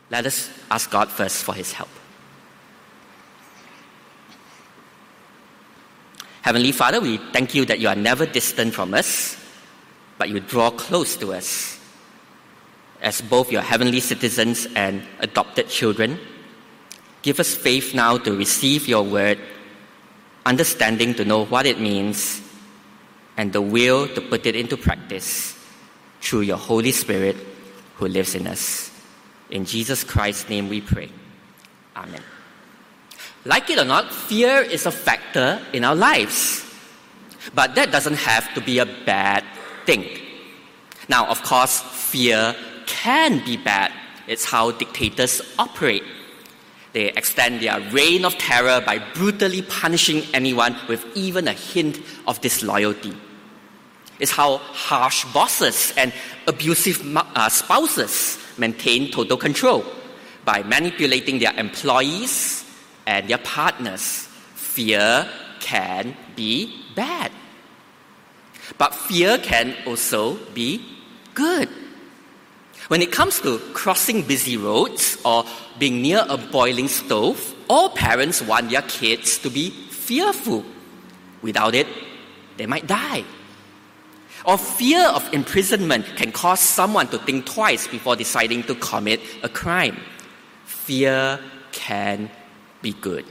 Let us ask God first for His help. Heavenly Father, we thank you that you are never distant from us, but you draw close to us as both your heavenly citizens and adopted children. Give us faith now to receive your word, understanding to know what it means, and the will to put it into practice through your Holy Spirit who lives in us. In Jesus Christ's name we pray. Amen. Like it or not, fear is a factor in our lives. But that doesn't have to be a bad thing. Now, of course, fear can be bad. It's how dictators operate. They extend their reign of terror by brutally punishing anyone with even a hint of disloyalty. It's how harsh bosses and abusive spouses maintain total control by manipulating their employees and their partners. Fear can be bad. But fear can also be good. When it comes to crossing busy roads or being near a boiling stove, all parents want their kids to be fearful. Without it, they might die. Or fear of imprisonment can cause someone to think twice before deciding to commit a crime. Fear can be good.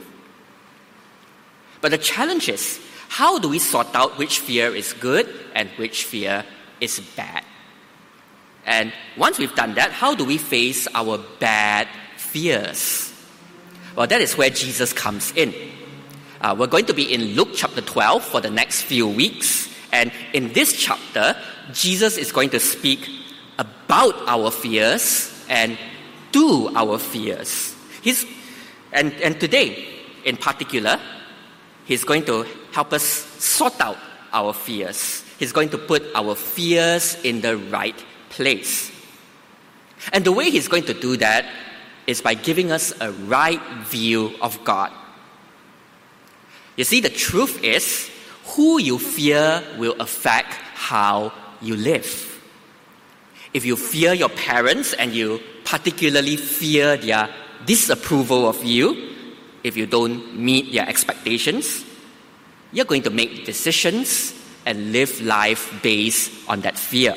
But the challenge is, how do we sort out which fear is good and which fear is bad? And once we've done that, how do we face our bad fears? Well, that is where Jesus comes in. We're going to be in Luke chapter 12 for the next few weeks. And in this chapter, Jesus is going to speak about our fears and to our fears. And today, in particular, He's going to help us sort out our fears. He's going to put our fears in the right place. And the way He's going to do that is by giving us a right view of God. You see, the truth is, who you fear will affect how you live. If you fear your parents and you particularly fear their disapproval of you, if you don't meet their expectations, you're going to make decisions and live life based on that fear.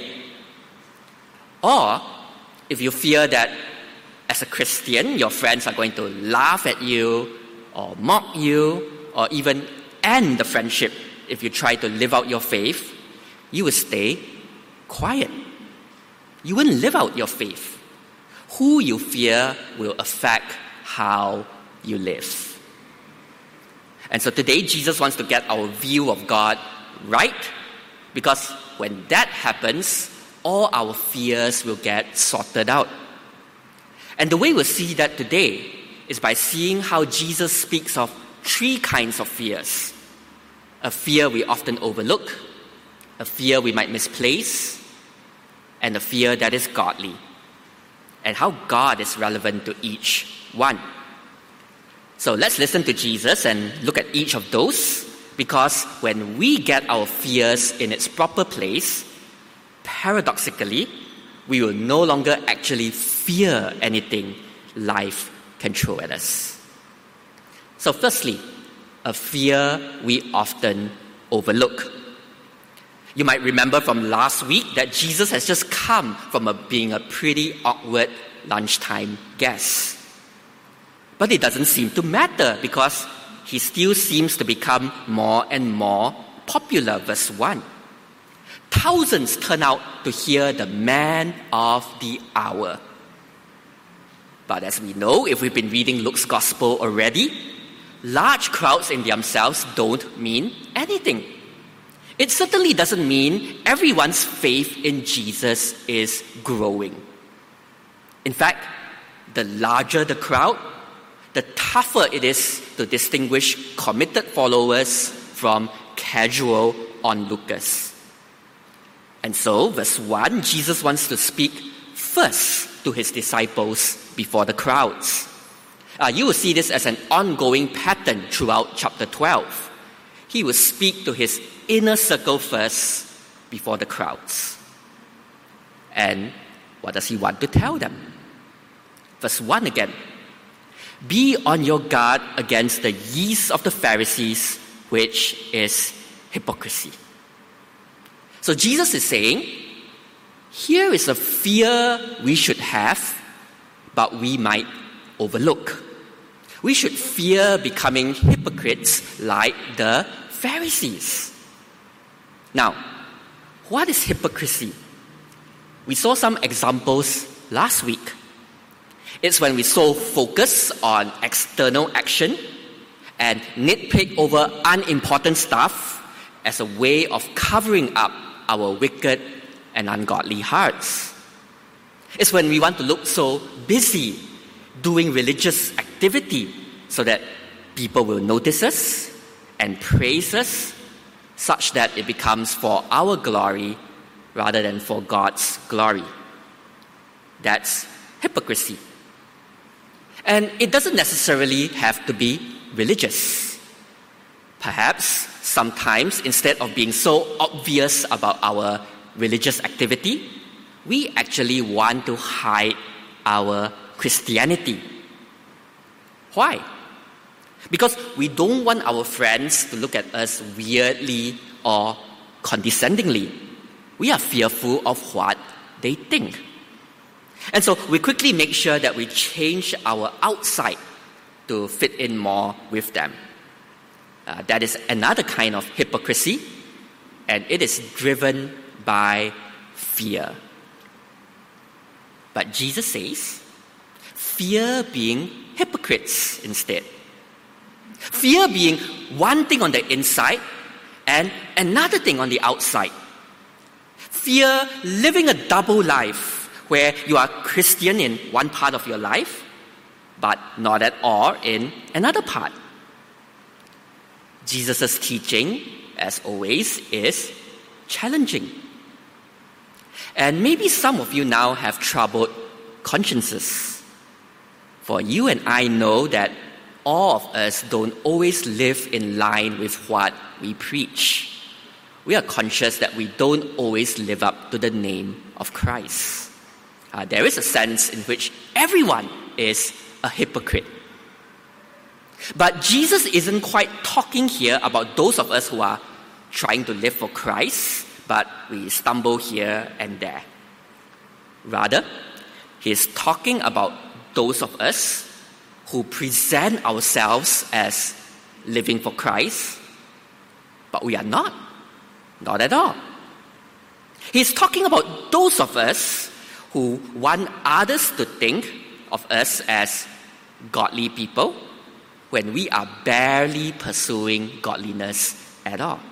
Or, if you fear that as a Christian, your friends are going to laugh at you or mock you or even end the friendship if you try to live out your faith, you will stay quiet. You won't live out your faith. Who you fear will affect how you live. And so today, Jesus wants to get our view of God right, because when that happens, all our fears will get sorted out. And the way we'll see that today is by seeing how Jesus speaks of three kinds of fears. A fear we often overlook, a fear we might misplace, and a fear that is godly, and how God is relevant to each one. So let's listen to Jesus and look at each of those, because when we get our fears in its proper place, paradoxically, we will no longer actually fear anything life can throw at us. So firstly, a fear we often overlook. You might remember from last week that Jesus has just come from being a pretty awkward lunchtime guest. But it doesn't seem to matter, because he still seems to become more and more popular. Verse 1. Thousands turn out to hear the man of the hour. But as we know, if we've been reading Luke's gospel already, large crowds in themselves don't mean anything. It certainly doesn't mean everyone's faith in Jesus is growing. In fact, the larger the crowd, the tougher it is to distinguish committed followers from casual onlookers. And so, verse 1, Jesus wants to speak first to his disciples before the crowds. You will see this as an ongoing pattern throughout chapter 12. He will speak to his inner circle first before the crowds. And what does he want to tell them? Verse 1 again. Be on your guard against the yeast of the Pharisees, which is hypocrisy. So Jesus is saying, here is a fear we should have, but we might overlook. We should fear becoming hypocrites like the Pharisees. Now, what is hypocrisy? We saw some examples last week. It's when we so focus on external action and nitpick over unimportant stuff as a way of covering up our wicked and ungodly hearts. It's when we want to look so busy doing religious activity so that people will notice us and praise us, such that it becomes for our glory rather than for God's glory. That's hypocrisy. And it doesn't necessarily have to be religious. Perhaps sometimes, instead of being so obvious about our religious activity, we actually want to hide our Christianity. Why? Because we don't want our friends to look at us weirdly or condescendingly. We are fearful of what they think. And so we quickly make sure that we change our outside to fit in more with them. That is another kind of hypocrisy, and it is driven by fear. But Jesus says, fear being hypocrites instead. Fear being one thing on the inside and another thing on the outside. Fear living a double life where you are Christian in one part of your life, but not at all in another part. Jesus' teaching, as always, is challenging. And maybe some of you now have troubled consciences. For you and I know that all of us don't always live in line with what we preach. We are conscious that we don't always live up to the name of Christ. There is a sense in which everyone is a hypocrite. But Jesus isn't quite talking here about those of us who are trying to live for Christ, but we stumble here and there. Rather, he's talking about those of us who present ourselves as living for Christ, but we are not. Not at all. He's talking about those of us who want others to think of us as godly people when we are barely pursuing godliness at all.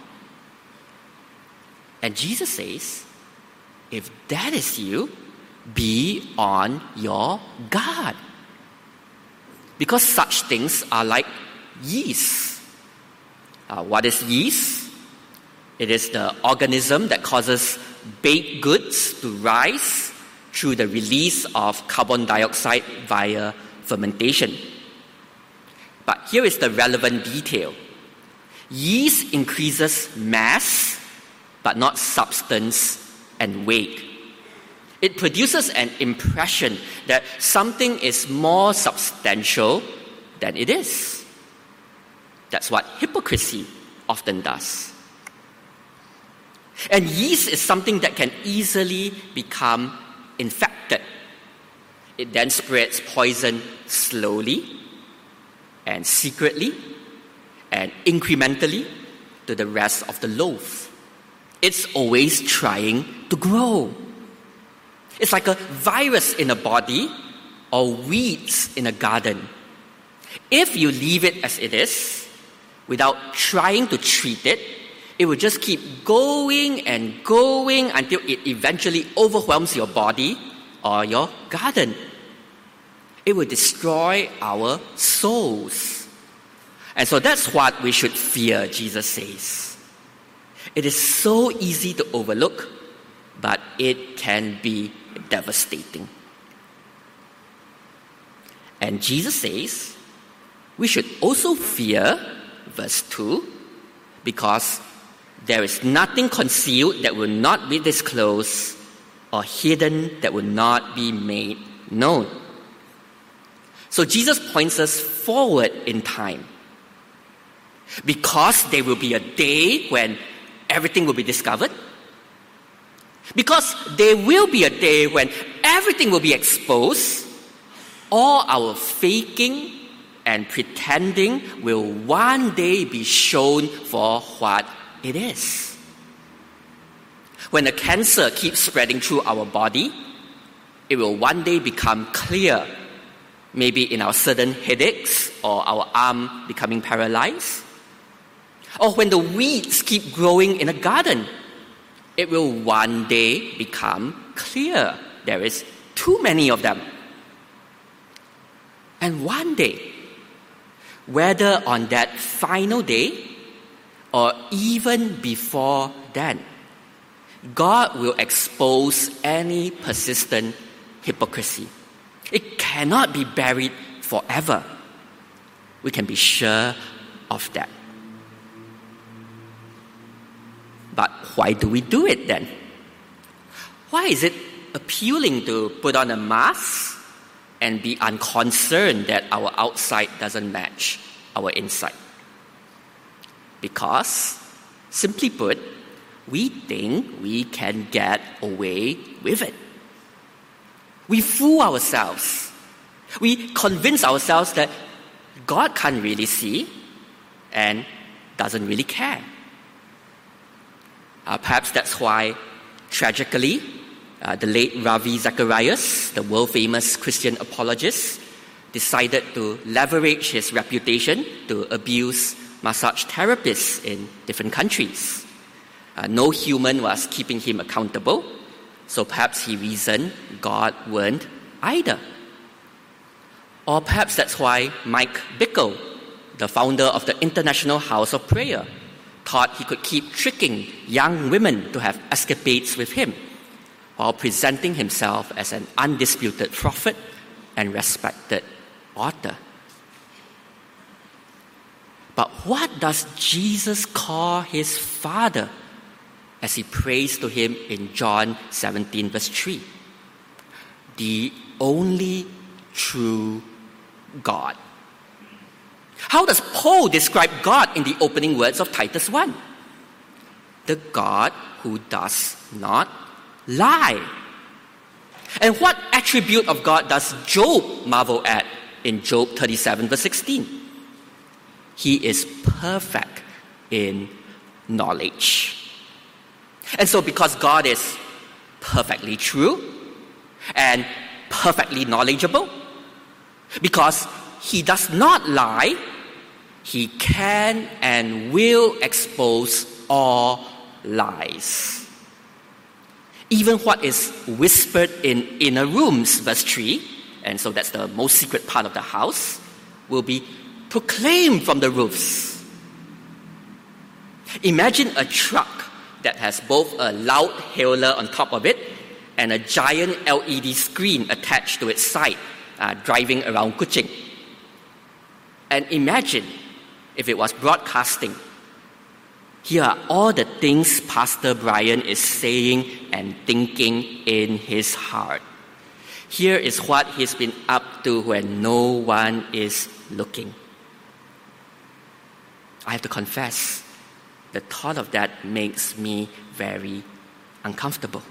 And Jesus says, if that is you, be on your guard. Because such things are like yeast. What is yeast? It is the organism that causes baked goods to rise through the release of carbon dioxide via fermentation. But here is the relevant detail. Yeast increases mass, but not substance and weight. It produces an impression that something is more substantial than it is. That's what hypocrisy often does. And yeast is something that can easily become infected. It then spreads poison slowly and secretly and incrementally to the rest of the loaf. It's always trying to grow. It's like a virus in a body or weeds in a garden. If you leave it as it is, without trying to treat it, it will just keep going and going until it eventually overwhelms your body or your garden. It will destroy our souls. And so that's what we should fear, Jesus says. It is so easy to overlook, but it can be devastating. And Jesus says, we should also fear, verse 2, because there is nothing concealed that will not be disclosed or hidden that will not be made known. So Jesus points us forward in time. Because there will be a day when everything will be discovered. Because there will be a day when everything will be exposed. All our faking and pretending will one day be shown for what it is. When the cancer keeps spreading through our body, it will one day become clear, maybe in our sudden headaches or our arm becoming paralyzed. Or when the weeds keep growing in a garden, it will one day become clear there is too many of them. And one day, whether on that final day or even before then, God will expose any persistent hypocrisy. It cannot be buried forever. We can be sure of that. But why do we do it then? Why is it appealing to put on a mask and be unconcerned that our outside doesn't match our inside? Because, simply put, we think we can get away with it. We fool ourselves. We convince ourselves that God can't really see and doesn't really care. Perhaps that's why, tragically, the late Ravi Zacharias, the world-famous Christian apologist, decided to leverage his reputation to abuse massage therapists in different countries. No human was keeping him accountable, so perhaps he reasoned God weren't either. Or perhaps that's why Mike Bickle, the founder of the International House of Prayer, thought he could keep tricking young women to have escapades with him while presenting himself as an undisputed prophet and respected author. But what does Jesus call his Father as he prays to him in John 17 verse 3? The only true God. How does Paul describe God in the opening words of Titus 1? The God who does not lie. And what attribute of God does Job marvel at in Job 37 verse 16? He is perfect in knowledge. And so because God is perfectly true and perfectly knowledgeable, because he does not lie, he can and will expose all lies. Even what is whispered in inner rooms, verse 3, and so that's the most secret part of the house, will be proclaimed from the roofs. Imagine a truck that has both a loud hailer on top of it and a giant LED screen attached to its side, driving around Kuching. And imagine if it was broadcasting. Here are all the things Pastor Brian is saying and thinking in his heart. Here is what he's been up to when no one is looking. I have to confess, the thought of that makes me very uncomfortable.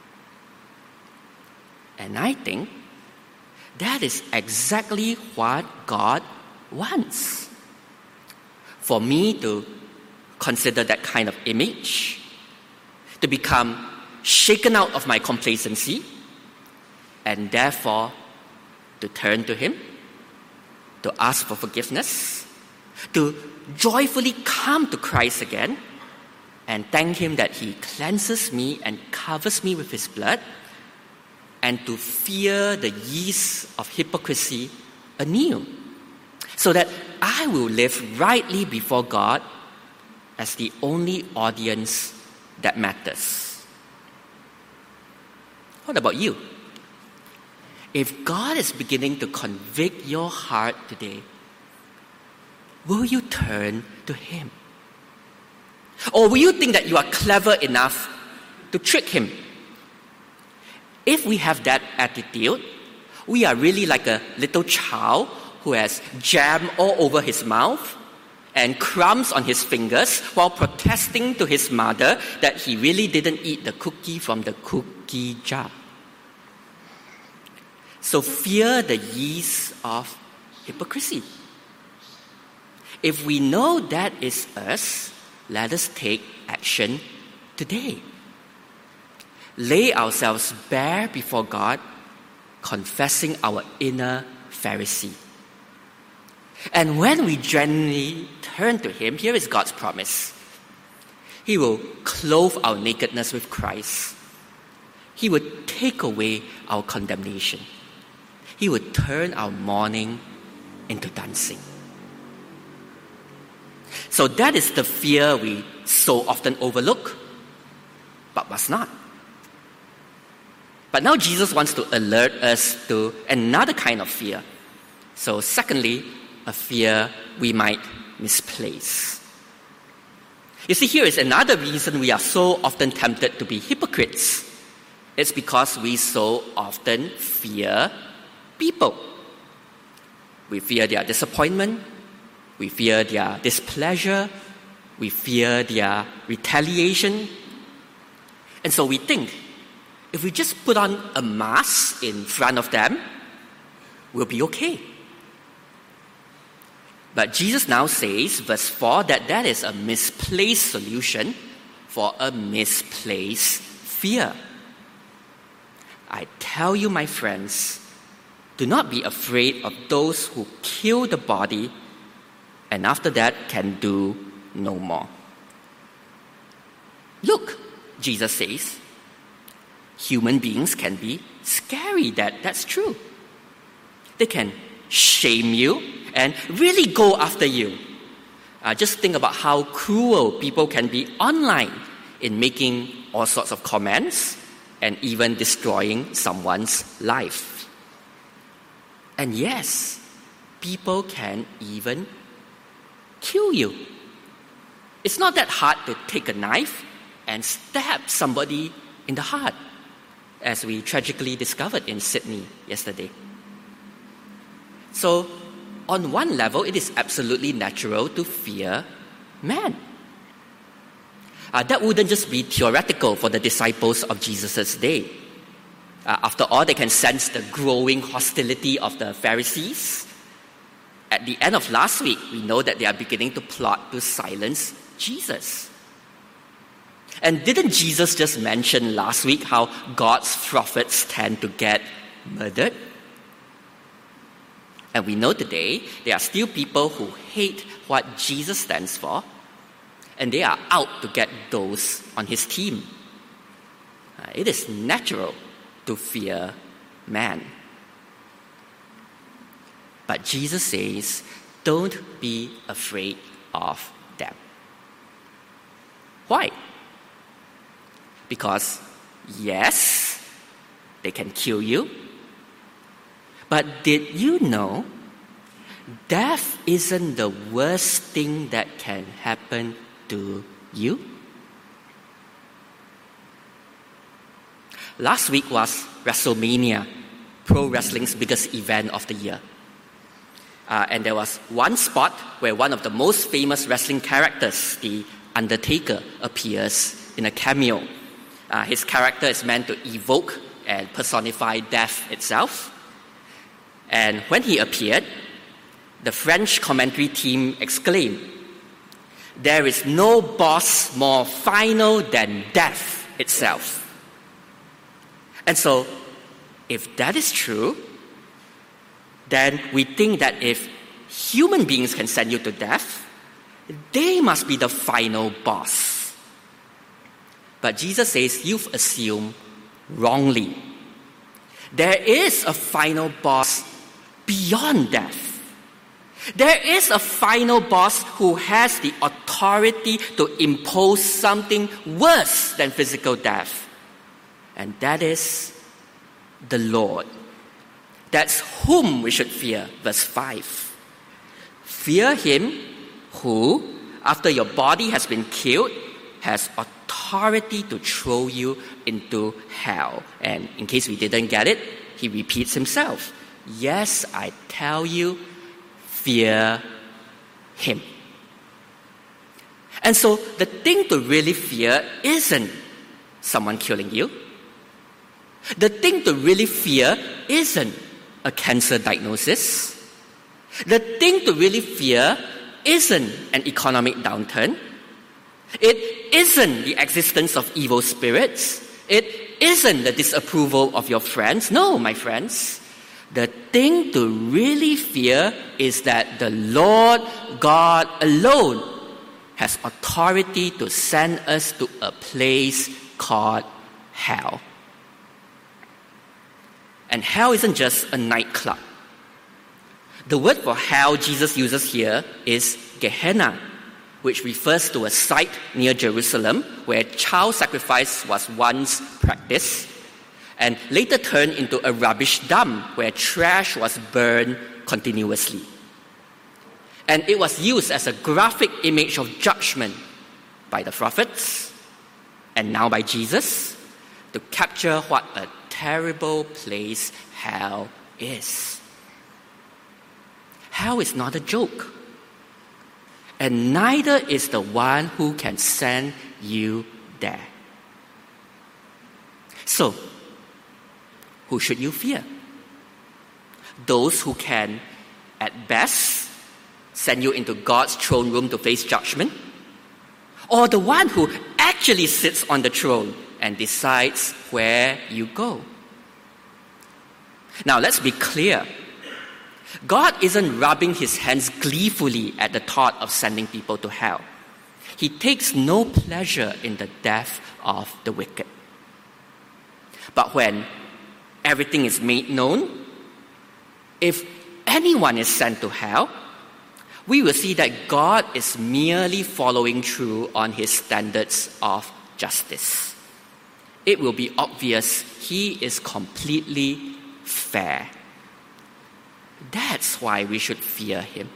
And I think that is exactly what God wants. For me to consider that kind of image, to become shaken out of my complacency, and therefore to turn to him, to ask for forgiveness, to joyfully come to Christ again, and thank him that he cleanses me and covers me with his blood, and to fear the yeast of hypocrisy anew, so that I will live rightly before God as the only audience that matters. What about you? If God is beginning to convict your heart today, will you turn to him? Or will you think that you are clever enough to trick him? If we have that attitude, We are really like a little child who has jam all over his mouth and crumbs on his fingers while protesting to his mother that he really didn't eat the cookie from the cookie jar. So fear the yeast of hypocrisy. If we know that is us, let us take action today. Lay ourselves bare before God, confessing our inner Pharisee. And when we genuinely turn to Him, here is God's promise. He will clothe our nakedness with Christ. He would take away our condemnation. He would turn our mourning into dancing. So that is the fear we so often overlook, but must not. But now Jesus wants to alert us to another kind of fear. So secondly, a fear we might misplace. You see, here is another reason we are so often tempted to be hypocrites. It's because we so often fear people. We fear their disappointment. We fear their displeasure. We fear their retaliation. And so we think, if we just put on a mask in front of them, we'll be okay. But Jesus now says, verse 4, that is a misplaced solution for a misplaced fear. I tell you, my friends, do not be afraid of those who kill the body and after that can do no more. Look, Jesus says, human beings can be scary. That's true. They can shame you and really go after you. Just think about how cruel people can be online in making all sorts of comments and even destroying someone's life. And yes, people can even kill you. It's not that hard to take a knife and stab somebody in the heart, as we tragically discovered in Sydney yesterday. So, on one level, it is absolutely natural to fear man. That wouldn't just be theoretical for the disciples of Jesus' day. After all, they can sense the growing hostility of the Pharisees. At the end of last week, we know that they are beginning to plot to silence Jesus. And didn't Jesus just mention last week how God's prophets tend to get murdered? And we know today there are still people who hate what Jesus stands for, and they are out to get those on his team. It is natural to fear man. But Jesus says, don't be afraid of them. Why? Because, yes, they can kill you. But did you know death isn't the worst thing that can happen to you? Last week was WrestleMania, pro wrestling's biggest event of the year. And there was one spot where one of the most famous wrestling characters, the Undertaker, appears in a cameo. His character is meant to evoke and personify death itself. And when he appeared, the French commentary team exclaimed, "There is no boss more final than death itself." And so, if that is true, then we think that if human beings can send you to death, they must be the final boss. But Jesus says you've assumed wrongly. There is a final boss beyond death. There is a final boss who has the authority to impose something worse than physical death. And that is the Lord. That's whom we should fear. Verse 5. Fear him who, after your body has been killed, has authority to throw you into hell. And in case we didn't get it, he repeats himself. Yes, I tell you, fear him. And so the thing to really fear isn't someone killing you. The thing to really fear isn't a cancer diagnosis. The thing to really fear isn't an economic downturn. It isn't the existence of evil spirits. It isn't the disapproval of your friends. No, my friends. The thing to really fear is that the Lord God alone has authority to send us to a place called hell. And hell isn't just a nightclub. The word for hell Jesus uses here is Gehenna, which refers to a site near Jerusalem where child sacrifice was once practiced and later turned into a rubbish dump where trash was burned continuously. And it was used as a graphic image of judgment by the prophets and now by Jesus to capture what a terrible place hell is. Hell is not a joke. And neither is the one who can send you there. So, who should you fear? Those who can, at best, send you into God's throne room to face judgment? Or the one who actually sits on the throne and decides where you go? Now, let's be clear. God isn't rubbing his hands gleefully at the thought of sending people to hell. He takes no pleasure in the death of the wicked. But when everything is made known, if anyone is sent to hell, we will see that God is merely following through on his standards of justice. It will be obvious he is completely fair. That's why we should fear him.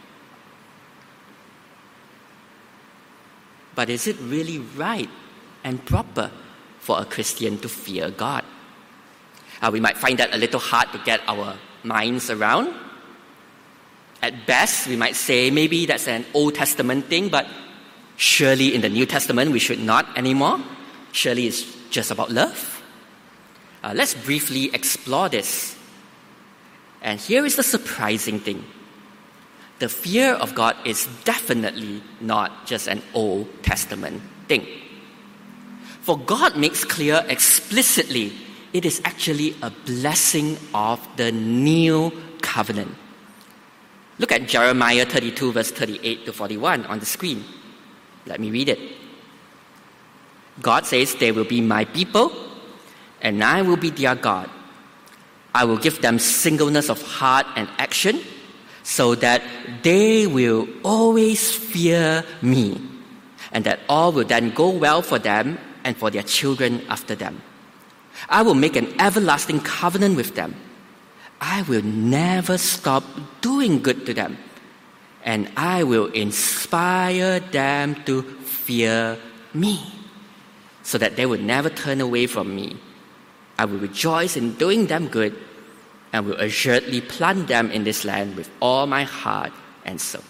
But is it really right and proper for a Christian to fear God? We might find that a little hard to get our minds around. At best, we might say maybe that's an Old Testament thing, but surely in the New Testament we should not anymore. Surely it's just about love. Let's briefly explore this. And here is the surprising thing. The fear of God is definitely not just an Old Testament thing. For God makes clear explicitly it is actually a blessing of the new covenant. Look at Jeremiah 32 verse 38 to 41 on the screen. Let me read it. God says, "They will be my people, and I will be their God. I will give them singleness of heart and action, so that they will always fear me, and that all will then go well for them and for their children after them. I will make an everlasting covenant with them. I will never stop doing good to them, and I will inspire them to fear me, so that they will never turn away from me. I will rejoice in doing them good, and will assuredly plant them in this land with all my heart and soul."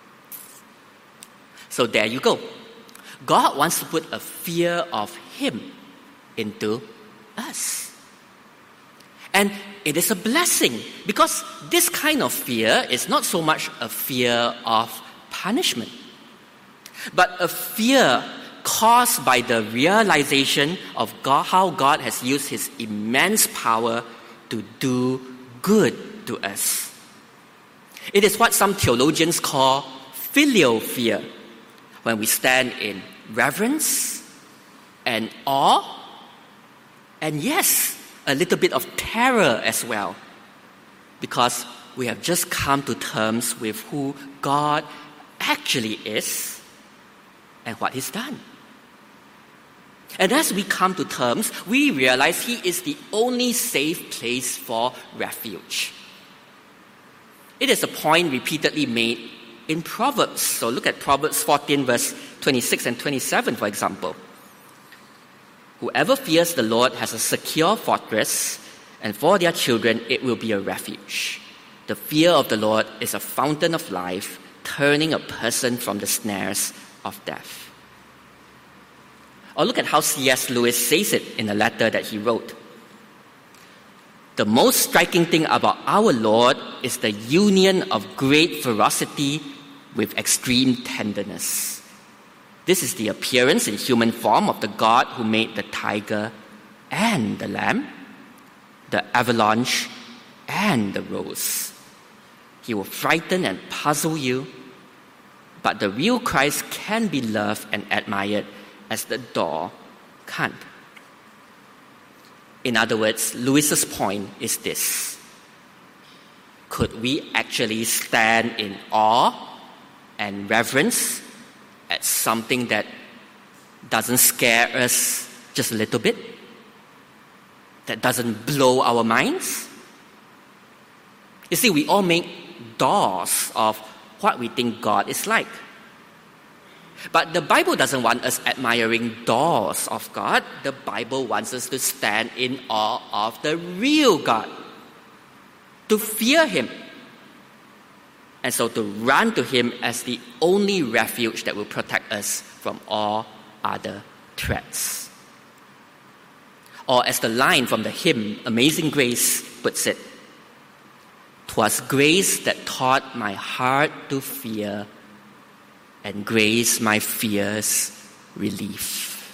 So there you go. God wants to put a fear of him into us. And it is a blessing, because this kind of fear is not so much a fear of punishment, but a fear caused by the realization of God, how God has used his immense power to do good to us. It is what some theologians call filial fear, when we stand in reverence and awe, and yes, a little bit of terror as well, because we have just come to terms with who God actually is and what he's done. And as we come to terms, we realize he is the only safe place for refuge. It is a point repeatedly made in Proverbs. So look at Proverbs 14 verse 26 and 27, for example. "Whoever fears the Lord has a secure fortress, and for their children it will be a refuge. The fear of the Lord is a fountain of life, turning a person from the snares of death. Or look at how C.S. Lewis says it in a letter that he wrote. The most striking thing about our Lord is the union of great ferocity with extreme tenderness. This is the appearance in human form of the God who made the tiger and the lamb, the avalanche and the rose. He will frighten and puzzle you, but the real Christ can be loved and admired as the door can't. In other words, Lewis's point is this: could we actually stand in awe and reverence at something that doesn't scare us just a little bit? That doesn't blow our minds? You see, we all make dolls of what we think God is like. But the Bible doesn't want us admiring dolls of God. The Bible wants us to stand in awe of the real God, to fear Him, and so to run to Him as the only refuge that will protect us from all other threats. Or as the line from the hymn Amazing Grace puts it, "'Twas grace that taught my heart to fear, and grace my fears relief."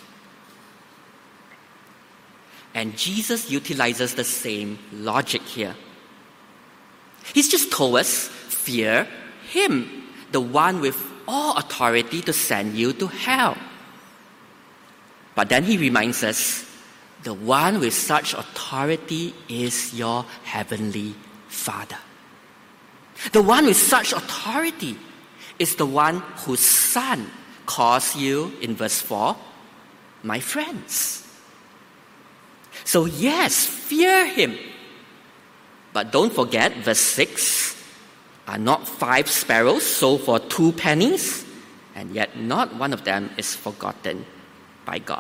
And Jesus utilizes the same logic here. He's just told us, fear Him, the one with all authority to send you to hell. But then He reminds us, the one with such authority is your heavenly Father. The one with such authority is the one whose Son calls you, in verse 4, my friends. So yes, fear Him. But don't forget, verse 6, are not 5 sparrows sold for 2 pennies, and yet not one of them is forgotten by God.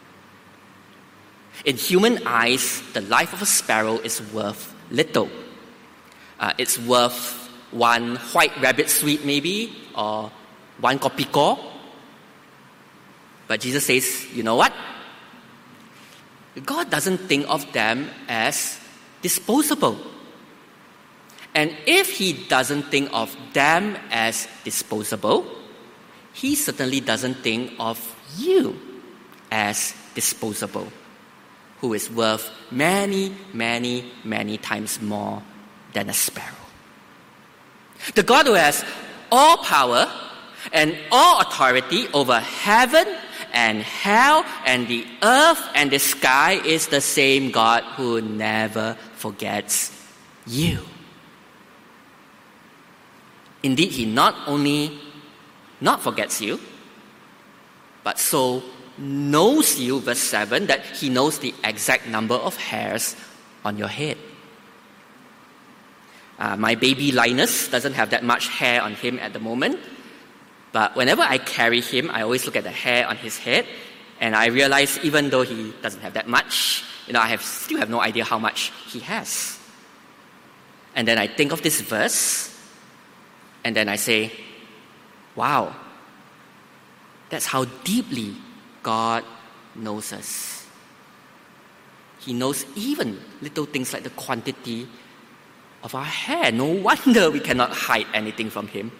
In human eyes, the life of a sparrow is worth little. It's worth 1 white rabbit sweet maybe, or 1 kopiko. But Jesus says, you know what? God doesn't think of them as disposable. And if He doesn't think of them as disposable, He certainly doesn't think of you as disposable, who is worth many, many, many times more than a sparrow. The God who has all power and all authority over heaven and hell and the earth and the sky is the same God who never forgets you. Indeed, He not only not forgets you, but so knows you, verse 7, that He knows the exact number of hairs on your head. My baby Linus doesn't have that much hair on him at the moment, but whenever I carry him, I always look at the hair on his head, and I realize even though he doesn't have that much, I still have no idea how much he has. And then I think of this verse, and then I say, wow, that's how deeply God knows us. He knows even little things like the quantity of our hair. No wonder we cannot hide anything from Him.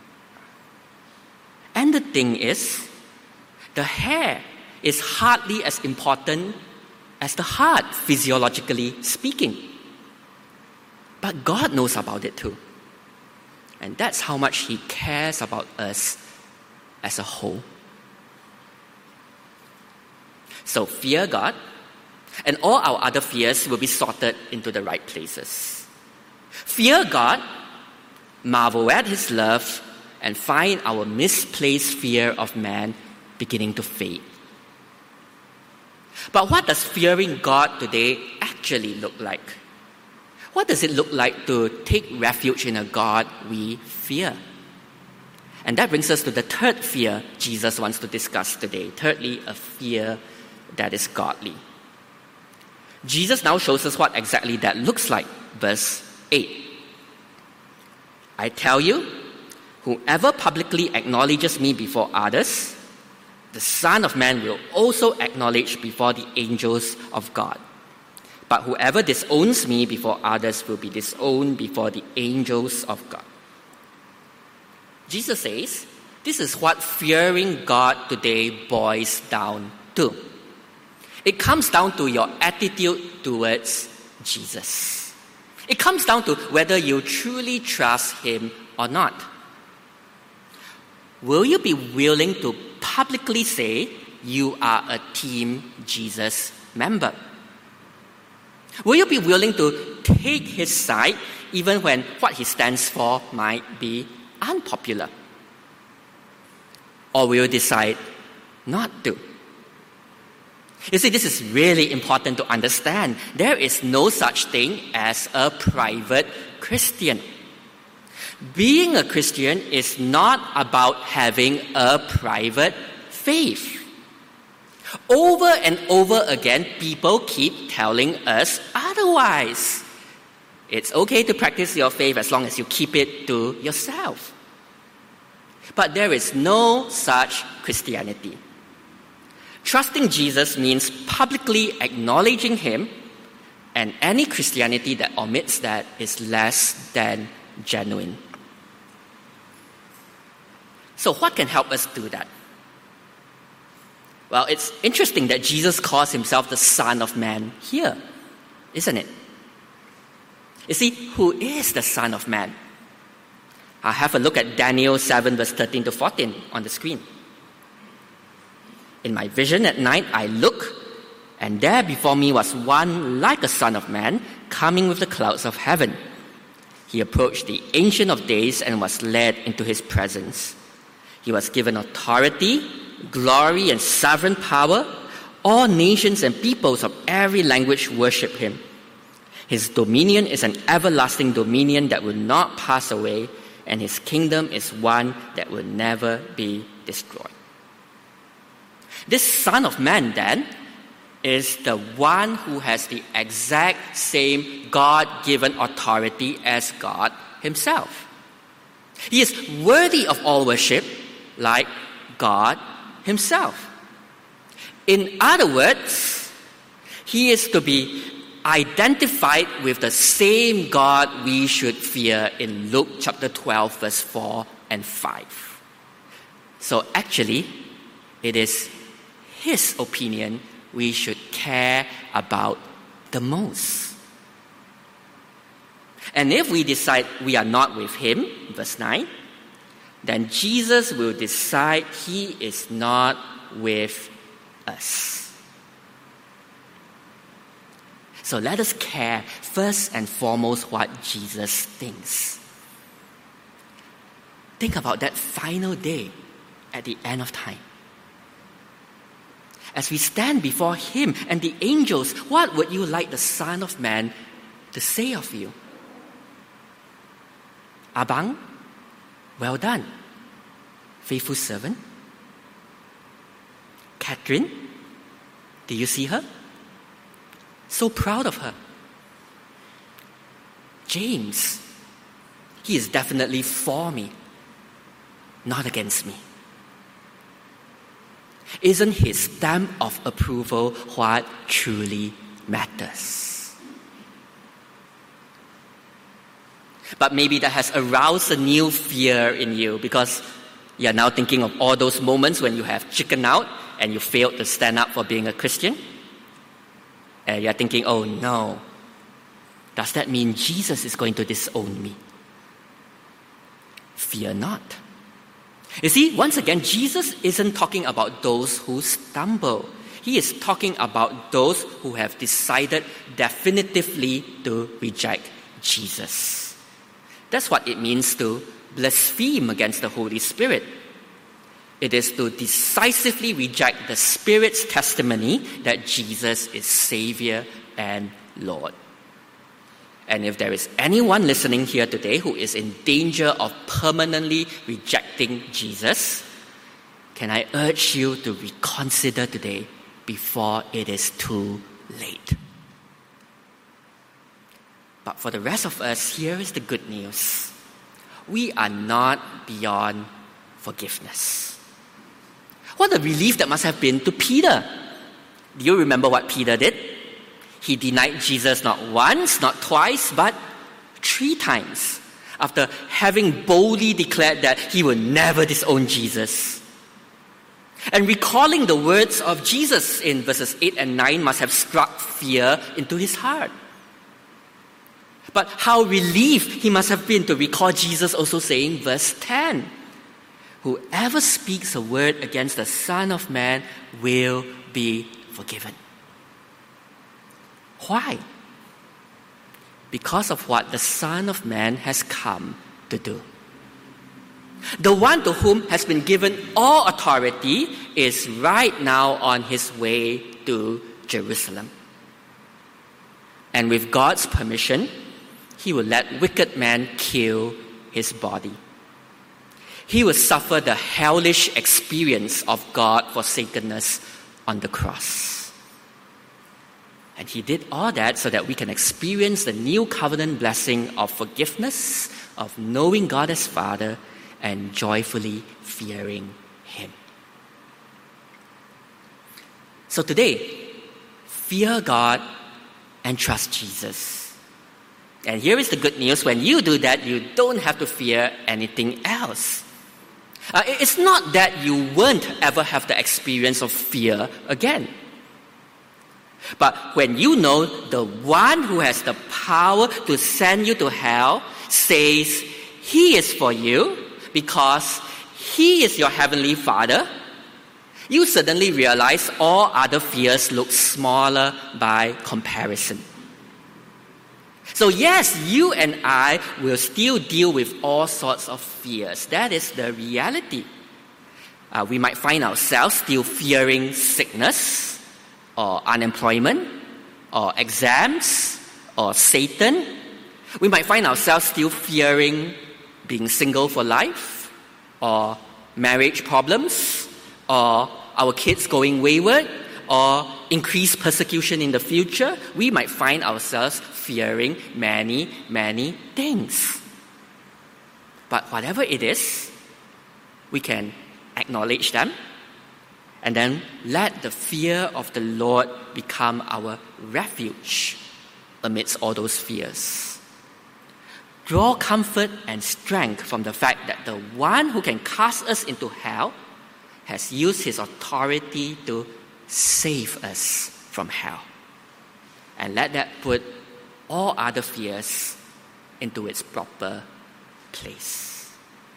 And the thing is, the hair is hardly as important as the heart, physiologically speaking. But God knows about it too. And that's how much He cares about us as a whole. So fear God, and all our other fears will be sorted into the right places. Fear God, marvel at His love, and find our misplaced fear of man beginning to fade. But what does fearing God today actually look like? What does it look like to take refuge in a God we fear? And that brings us to the third fear Jesus wants to discuss today. Thirdly, a fear that is godly. Jesus now shows us what exactly that looks like. Verse 8. I tell you, whoever publicly acknowledges me before others, the Son of Man will also acknowledge before the angels of God. But whoever disowns me before others will be disowned before the angels of God. Jesus says, this is what fearing God today boils down to. It comes down to your attitude towards Jesus. It comes down to whether you truly trust Him or not. Will you be willing to publicly say you are a Team Jesus member? Will you be willing to take His side even when what He stands for might be unpopular? Or will you decide not to? You see, this is really important to understand. There is no such thing as a private Christian. Being a Christian is not about having a private faith. Over and over again, people keep telling us otherwise. It's okay to practice your faith as long as you keep it to yourself. But there is no such Christianity. Trusting Jesus means publicly acknowledging Him, and any Christianity that omits that is less than genuine. So what can help us do that? Well, it's interesting that Jesus calls Himself the Son of Man here, isn't it? You see, who is the Son of Man? I'll have a look at Daniel 7 verse 13 to 14 on the screen. In my vision at night, I looked, and there before me was one like a Son of Man coming with the clouds of heaven. He approached the Ancient of Days and was led into His presence. He was given authority, glory, and sovereign power. All nations and peoples of every language worship Him. His dominion is an everlasting dominion that will not pass away, and His kingdom is one that will never be destroyed. This Son of Man, then, is the one who has the exact same God-given authority as God Himself. He is worthy of all worship, like God Himself. In other words, He is to be identified with the same God we should fear in Luke chapter 12, verse 4 and 5. So actually, it is His opinion we should care about the most. And if we decide we are not with Him, verse 9, then Jesus will decide He is not with us. So let us care first and foremost what Jesus thinks. Think about that final day at the end of time. As we stand before Him and the angels, what would you like the Son of Man to say of you? Abang, well done, faithful servant. Catherine, do you see her? So proud of her. James, he is definitely for me, not against me. Isn't his stamp of approval what truly matters? But maybe that has aroused a new fear in you because you're now thinking of all those moments when you have chickened out and you failed to stand up for being a Christian. And you're thinking, oh no, does that mean Jesus is going to disown me? Fear not. You see, once again, Jesus isn't talking about those who stumble. He is talking about those who have decided definitively to reject Jesus. That's what it means to blaspheme against the Holy Spirit. It is to decisively reject the Spirit's testimony that Jesus is Savior and Lord. And if there is anyone listening here today who is in danger of permanently rejecting Jesus, can I urge you to reconsider today before it is too late? But for the rest of us, here is the good news. We are not beyond forgiveness. What a relief that must have been to Peter. Do you remember what Peter did? He denied Jesus not once, not twice, but 3 times, after having boldly declared that he would never disown Jesus. And recalling the words of Jesus in verses 8 and 9 must have struck fear into his heart. But how relieved he must have been to recall Jesus also saying, verse 10, "Whoever speaks a word against the Son of Man will be forgiven." Why? Because of what the Son of Man has come to do. The one to whom has been given all authority is right now on his way to Jerusalem. And with God's permission, he will let wicked men kill his body. He will suffer the hellish experience of God-forsakenness on the cross. And he did all that so that we can experience the new covenant blessing of forgiveness, of knowing God as Father, and joyfully fearing him. So today, fear God and trust Jesus. And here is the good news. When you do that, you don't have to fear anything else. It's not that you won't ever have the experience of fear again. But when you know the one who has the power to send you to hell says he is for you because he is your heavenly Father, you suddenly realize all other fears look smaller by comparison. So yes, you and I will still deal with all sorts of fears. That is the reality. We might find ourselves still fearing sickness, or unemployment, or exams, or Satan. We might find ourselves still fearing being single for life, or marriage problems, or our kids going wayward, or increased persecution in the future. We might find ourselves fearing many, many things. But whatever it is, we can acknowledge them and then let the fear of the Lord become our refuge amidst all those fears. Draw comfort and strength from the fact that the one who can cast us into hell has used his authority to save us from hell. And let that put all other fears into its proper place.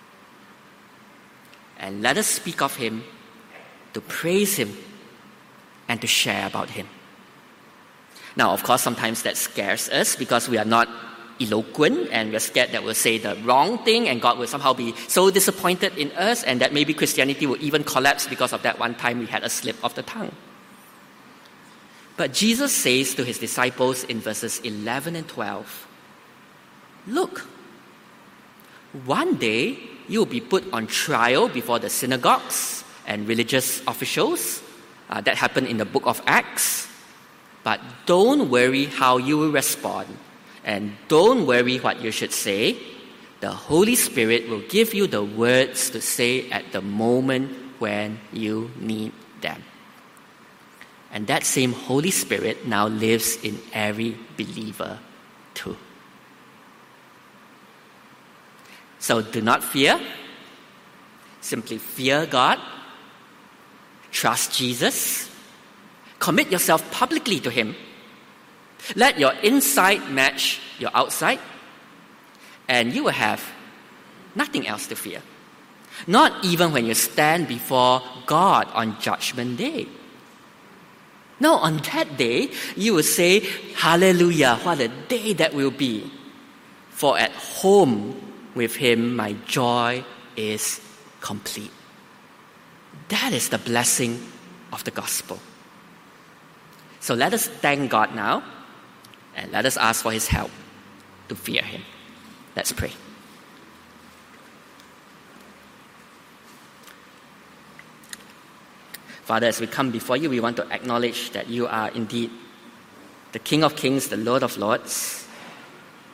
And let us speak of him, to praise him, and to share about him. Now, of course, sometimes that scares us because we are not eloquent and we're scared that we'll say the wrong thing and God will somehow be so disappointed in us and that maybe Christianity will even collapse because of that one time we had a slip of the tongue. But Jesus says to his disciples in verses 11 and 12, "Look, one day you will be put on trial before the synagogues and religious officials." That happened in the book of Acts. But don't worry how you will respond. And don't worry what you should say. The Holy Spirit will give you the words to say at the moment when you need them. And that same Holy Spirit now lives in every believer too. So do not fear. Simply fear God. Trust Jesus. Commit yourself publicly to him. Let your inside match your outside. And you will have nothing else to fear. Not even when you stand before God on Judgment Day. No, on that day, you will say, "Hallelujah, what a day that will be. For at home with him, my joy is complete." That is the blessing of the gospel. So let us thank God now, and let us ask for his help to fear him. Let's pray. Father, as we come before you, we want to acknowledge that you are indeed the King of Kings, the Lord of Lords.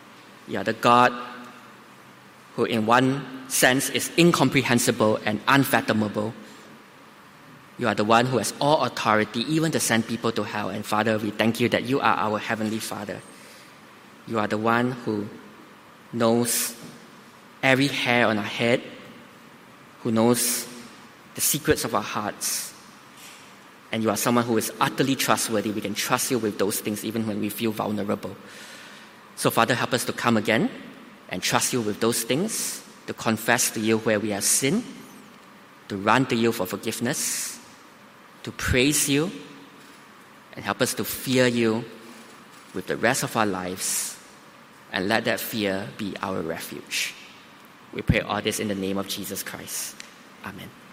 You are the God who in one sense is incomprehensible and unfathomable. You are the one who has all authority, even to send people to hell. And Father, we thank you that you are our Heavenly Father. You are the one who knows every hair on our head, who knows the secrets of our hearts. And you are someone who is utterly trustworthy. We can trust you with those things even when we feel vulnerable. So Father, help us to come again and trust you with those things, to confess to you where we have sinned, to run to you for forgiveness, to praise you, and help us to fear you with the rest of our lives, and let that fear be our refuge. We pray all this in the name of Jesus Christ. Amen.